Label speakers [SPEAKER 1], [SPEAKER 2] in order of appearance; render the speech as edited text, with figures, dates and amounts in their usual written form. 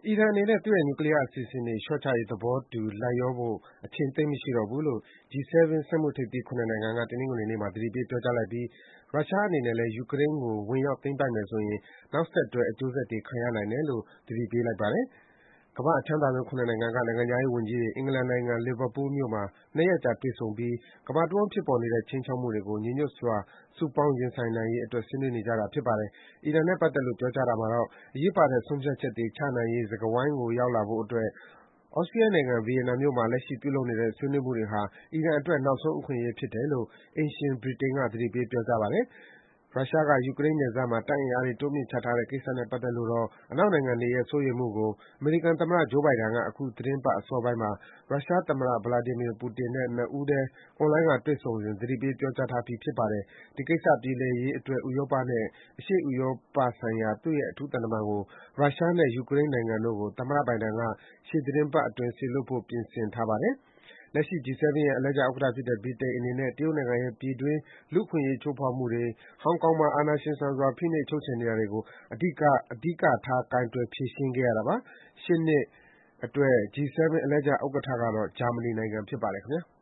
[SPEAKER 1] အီရန်အနေနဲ့ သူ့ရဲ့ နျူကလီးယားအစီအစဉ်တွေ လျှော့ချရေး သဘောတူ လိုက်လျောဖို့ အချိန်သိပ်မရှိတော့ဘူးလို့ G7 စက်မှုထိပ်သီး ၇ နိုင်ငံက တနင်္ဂနွေနေ့မှာ သတိပေး ပြောကြားလိုက်ပြီး ရုရှားအနေနဲ့လည်း ယူကရိန်းကို ဝင်ရောက် သိမ်းပိုက်မယ်ဆိုရင် နောက်ဆက်တွဲ အကျိုးဆက်တွေ ခံရနိုင်တယ်လို့ သတိပေးလိုက်ပါတယ်။ ကမ္ဘာ့အချမ်းသာဆုံး ၇ နိုင်ငံက နိုင်ငံခြားရေးဝန်ကြီးတွေ အင်္ဂလန်နိုင်ငံ၊ လီဗာပူးမြို့မှာ ၂ ရက်ကြာ တွေ့ဆုံပြီး ကမ္ဘာတဝှမ်းဖြစ်ပေါ်နေတဲ့ ခြိမ်းချောက်မှုတွေကို ညီညွတ်စွာ စုပေါင်း ရင်ဆိုင်နိုင်ရေးအတွက် ဆွေးနွေးနေကြတာ ဖြစ်ပါတယ်။ အီရန်နဲ့ပတ်သက်လို့ ပြောကြားရာမှာတော့ အရေးပါတဲ့ ဆုံးဖြတ်ချက်တွေ ချနိုင်ရေး စကားဝိုင်းကို ရောက်လာဖို့အတွက် သြစတြီးယားနိုင်ငံ၊ ဗီယင်နာမြို့မှာ လက်ရှိ ပြုလုပ်နေတဲ့ ဆွေးနွေးမှုတွေဟာ အီရန်အတွက် နောက်ဆုံး အခွင့်အရေးဖြစ်တယ်လို့ အိမ်ရှင် ဗြိတိန်က သတိပေး ပြောကြားပါတယ်။ ရုရှားက ယူကရိန်းနယ်စပ်မှာ တပ်အင်အားတွေ တိုးမြှင့်ချထားတဲ့ကိစ္စနဲ့ပတ်သက်လို့တော့ အနောက်နိုင်ငံတွေရဲ့ စိုးရိမ်မှုကို အမေရိကန်သမ္မတ Joe Biden က အခုသီတင်းပတ် အစောပိုင်းမှာ ရုရှားသမ္မတ Vladimir Putin နဲ့ နှစ်ဦးထဲ အွန်လိုင်းက တွေ့ဆုံစဉ် သတိပေး ပြောကြားထားပြီး ဖြစ်ပါတယ်။ ဒီကိစ္စ ပြေလည်ရေးအတွက် ဥရောပနဲ့ အရှေ့ဥရောပဆိုင်ရာ သူ့ရဲ့ အထူးသံတမန်ကို ရုရှားနဲ့ ယူကရိန်းနိုင်ငံတို့ကို သမ္မတ Biden က ရှေ့သီတင်းပတ်အတွင်း စေလွှတ်ဖို့ ပြင်ဆင်ထားပါတယ်။ လက်ရှိ G7 ရဲ့ အလှည့်ကျဥက္ကဋ္ဌဖြစ်တဲ့ ဗြိတိန်အနေနဲ့ တရုတ်နိုင်ငံရဲ့ ပြည်တွင်း လူ့အခွင့်အရေး ချိုးဖောက်မှုတွေ၊ ဟောင်ကောင်မှာ အာဏာရှင်ဆန်စွာ ဖိနှိပ် ချုပ်ချယ်နေတာတွေကို အဓိကထား ကိုင်တွယ် ဖြေရှင်းခဲ့ရတာပါ။ ရှေ့နှစ်အတွက် G7 အလှည့်ကျဥက္ကဋ္ဌကတော့ ဂျာမနီနိုင်ငံ ဖြစ်ပါတယ် ခင်ဗျား။